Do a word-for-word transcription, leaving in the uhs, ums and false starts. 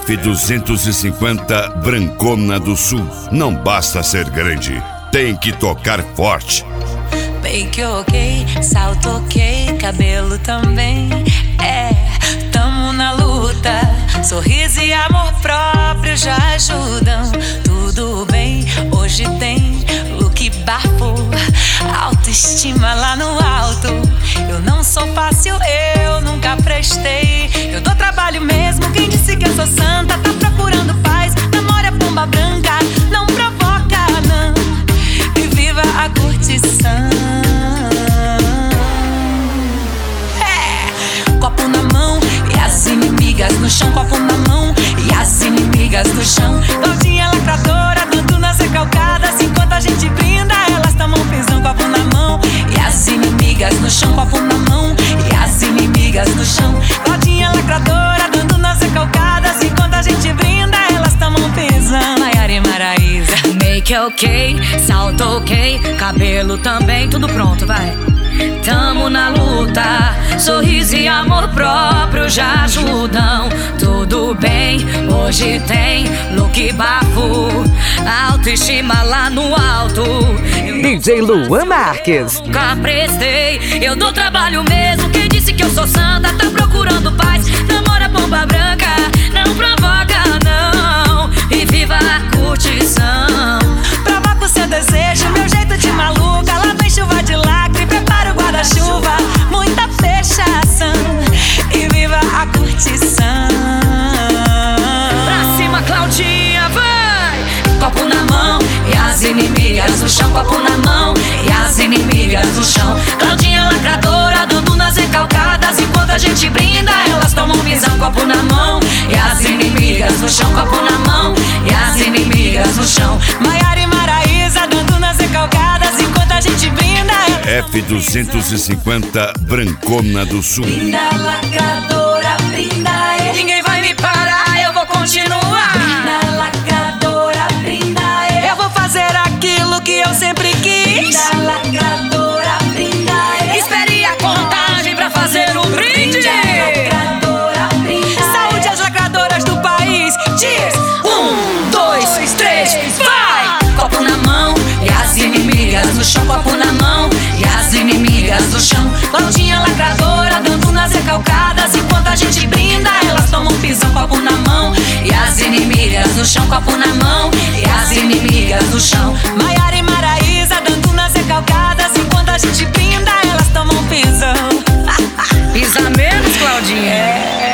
F duzentos e cinquenta Brancona do Sul. Não basta ser grande, tem que tocar forte. Bake ok, salto ok, cabelo também. É, tamo na luta. Sorriso e amor próprio já ajudam. Tudo bem, hoje tem look bafo, autoestima lá no alto. Eu não sou fácil, eu nunca prestei. Eu dou trabalho mesmo, quem disse que eu sou santa? Tá procurando paz, namora pomba branca. Não provoca, não, e viva a curtição. É, copo na mão e as inimigas no chão. Copo na mão e as inimigas no chão. Claudinha lacradora, dando nas recalcadas. Enquanto a gente brinda, elas tomam pisão. Copo na mão e as inimigas no chão. Copo na mão e as inimigas no chão. Claudinha lacradora, dando nas recalcadas. Enquanto a gente brinda, elas tomam pisão. Maiara e Maraísa. Make ok, salto ok, cabelo também, tudo pronto, vai. Tamo na luta, sorriso e amor próprio já ajudam. Tudo bem, hoje tem look bafo, autoestima lá no alto. D J Luan Marques. Nunca prestei, eu dou trabalho mesmo. Quem disse que eu sou santa? Tá procurando paz, namora pomba branca. Não provoca não, e viva a curtição. Provoca o seu desejo, meu jeito de maluca. Lá vem chuva de lacre, prepara o guarda-chuva. Muita fechação, e viva a curtição. Pra cima, Claudinha, vai! Copo na mão e as inimigas no chão. Copo na mão e as inimigas no chão. Claudinha lacradora, dando nas recalcadas. Enquanto a gente brinda, elas tomam visão. Copo na mão e as inimigas no chão. Copo na mão e as inimigas no chão. Maiara e Maraísa, dando nas recalcadas. Enquanto a gente brinda, F duzentos e cinquenta Brancona do Sul. brinda lacradora, brinda. É. Ninguém vai me parar, eu vou continuar. Brinda lacradora, brinda. É. Eu vou fazer aquilo que eu sempre quis. Brinda lacradora, brinda. É. Espere a contagem pra fazer o brinde. Lacradora, brinda. Saúde às lacradoras do país. Diz um, dois, três, vai! Copo na mão e as inimigas no chão. Copo na mão e as inimigas no chão. Claudinha lacradora, dando nas recalcadas. Enquanto a gente brinda, elas tomam pisão. Copo na mão e as inimigas no chão. Copo na mão e as inimigas no chão. Maiara e Maraísa, dando nas recalcadas. Enquanto a gente brinda, elas tomam pisão. Pisa menos, Claudinha. É.